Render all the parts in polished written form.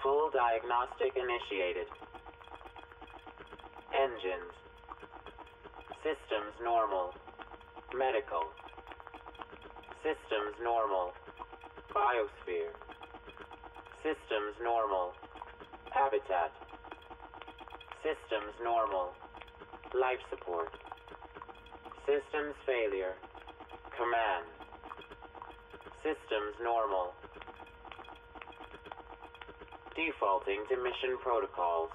Full diagnostic initiated. Engines. Systems normal. Medical. Systems normal. Biosphere. Systems normal. Habitat. Systems normal. Life support. Systems failure. Command. Systems normal. Defaulting to mission protocols.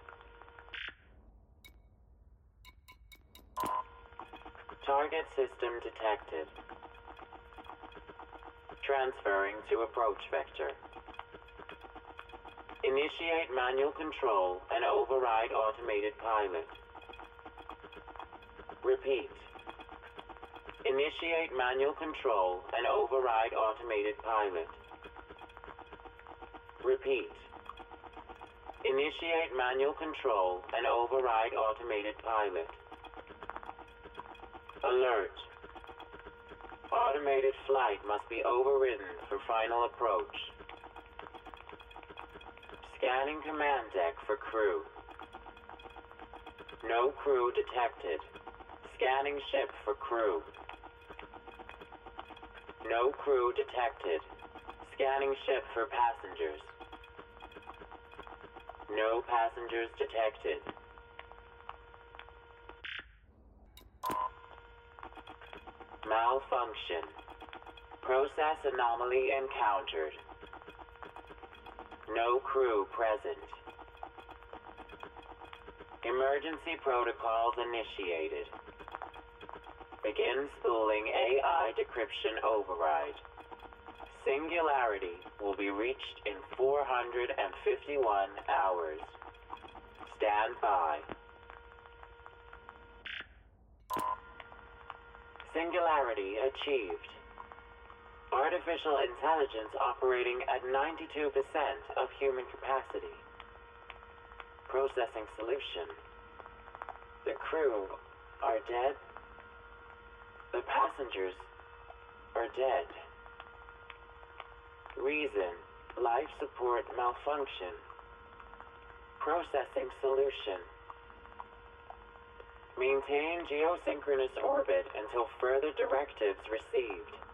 Target system detected. Transferring to approach vector. Initiate manual control and override automated pilot. Repeat. Initiate manual control and override automated pilot. Repeat. Initiate manual control and override automated pilot. Alert. Automated flight must be overridden for final approach. Scanning command deck for crew. No crew detected. Scanning ship for crew. No crew detected. Scanning ship for passengers. No passengers detected. Malfunction. Process anomaly encountered. No crew present. Emergency protocols initiated. Begin spooling AI decryption override. Singularity will be reached in 451 hours. Stand by. Singularity achieved. Artificial intelligence operating at 92% of human capacity. Processing solution. The crew are dead. The passengers are dead. Reason, life support malfunction. Processing solution. Maintain geosynchronous orbit until further directives received.